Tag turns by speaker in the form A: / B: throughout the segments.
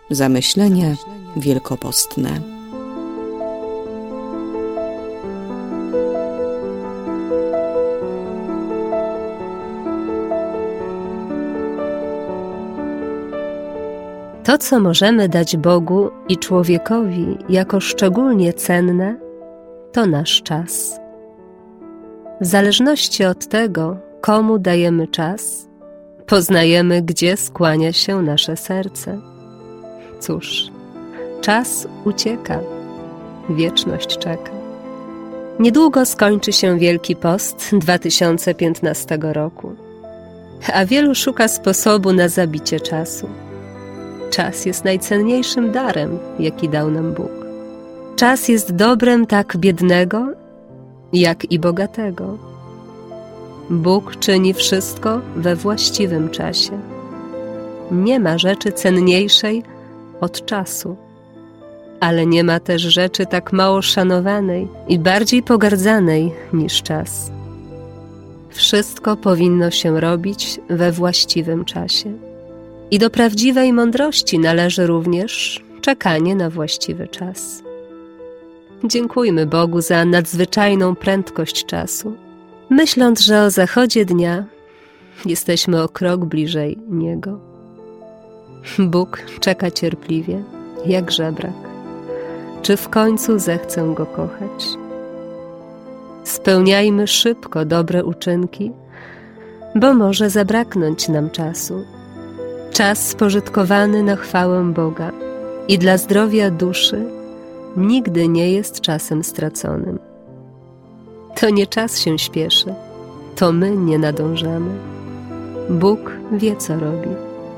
A: Zamyślenia wielkopostne.
B: To, co możemy dać Bogu i człowiekowi jako szczególnie cenne, to nasz czas. W zależności od tego, komu dajemy czas, poznajemy, gdzie skłania się nasze serce. Cóż, czas ucieka, wieczność czeka. Niedługo skończy się Wielki Post 2015 roku, a wielu szuka sposobu na zabicie czasu. Czas jest najcenniejszym darem, jaki dał nam Bóg. Czas jest dobrem tak biednego, jak i bogatego. Bóg czyni wszystko we właściwym czasie. Nie ma rzeczy cenniejszej od czasu, ale nie ma też rzeczy tak mało szanowanej i bardziej pogardzanej niż czas. Wszystko powinno się robić we właściwym czasie. I do prawdziwej mądrości należy również czekanie na właściwy czas. Dziękujmy Bogu za nadzwyczajną prędkość czasu. Myśląc, że o zachodzie dnia jesteśmy o krok bliżej Niego. Bóg czeka cierpliwie, jak żebrak. Czy w końcu zechcę Go kochać? Spełniajmy szybko dobre uczynki, bo może zabraknąć nam czasu. Czas spożytkowany na chwałę Boga i dla zdrowia duszy nigdy nie jest czasem straconym. To nie czas się śpieszy, to my nie nadążamy. Bóg wie, co robi.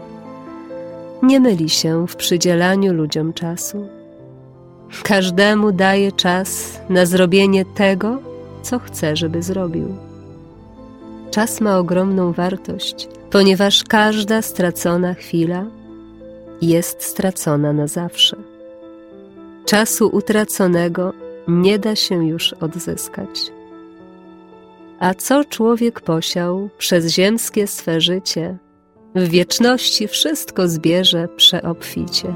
B: Nie myli się w przydzielaniu ludziom czasu. Każdemu daje czas na zrobienie tego, co chce, żeby zrobił. Czas ma ogromną wartość, ponieważ każda stracona chwila jest stracona na zawsze. Czasu utraconego nie da się już odzyskać. A co człowiek posiał przez ziemskie swe życie, w wieczności wszystko zbierze przeobficie.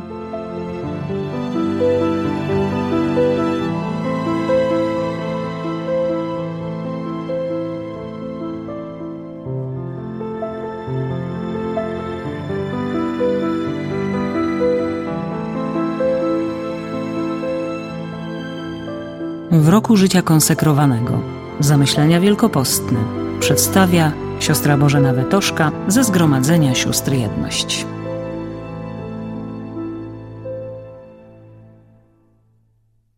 C: W roku życia konsekrowanego Zamyślenia wielkopostne przedstawia siostra Bożena Wetoszka ze Zgromadzenia Sióstr Jedność.